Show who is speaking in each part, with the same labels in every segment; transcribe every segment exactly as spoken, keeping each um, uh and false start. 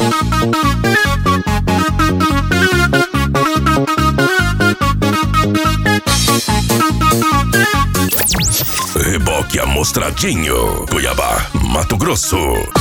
Speaker 1: Reboque Amostradinho, Cuiabá, Mato Grosso.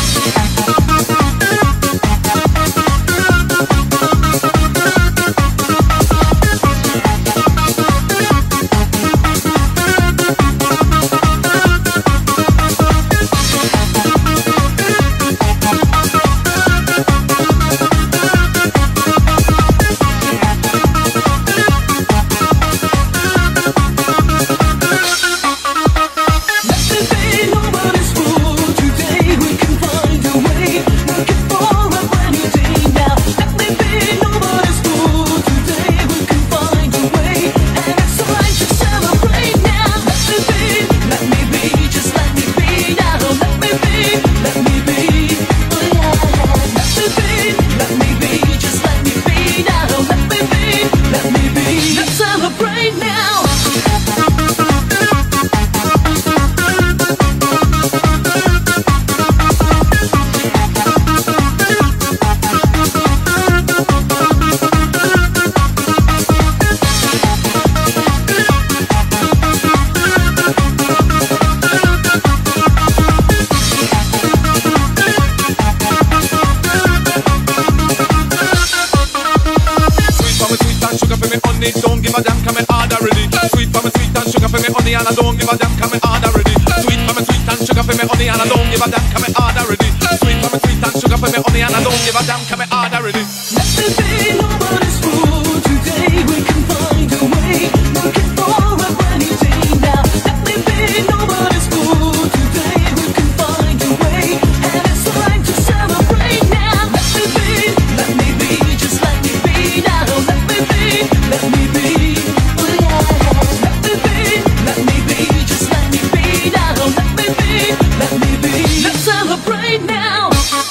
Speaker 2: Don't give a damn, come and hard already. Sweet for me, sweet and sugar for me honey, and I don't give a damn, come and hard already. Sweet for me, sweet and sugar for me honey, and I don't give a damn, come and hard already. Sweet for me, sweet and sugar for me honey, and I don't give a damn, come and hard already.
Speaker 3: Let me be nobody's fool today. We can find a way, looking for a brand new day now. Let me be nobody's fool today. We can find a way, and it's time to celebrate now. Let me be, let me be, just let me be now. Let me be, let me be. Oh yeah. Let me be, let me be, just let me be now. Let me be, let me be. Let's celebrate now.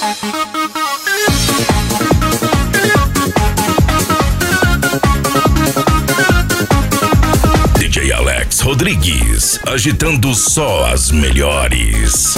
Speaker 1: D J Alex Rodrigues, agitando só as melhores.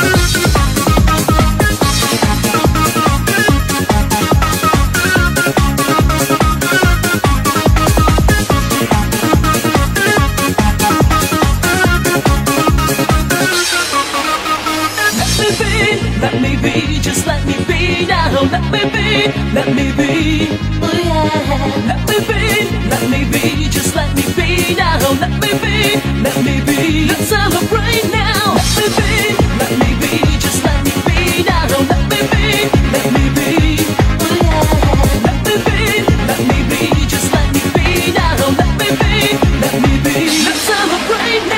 Speaker 3: Let me be, just let me be now. Let me be, let me be. Oh yeah. Let me be, let me be, just let me be now. Let me be, let me be. Let's celebrate now. Let me be, let me be, just let me be now. Let me be, let me be. Oh yeah. Let me be, let me be, just let me be now. Let me be, let me be. Let's celebrate now.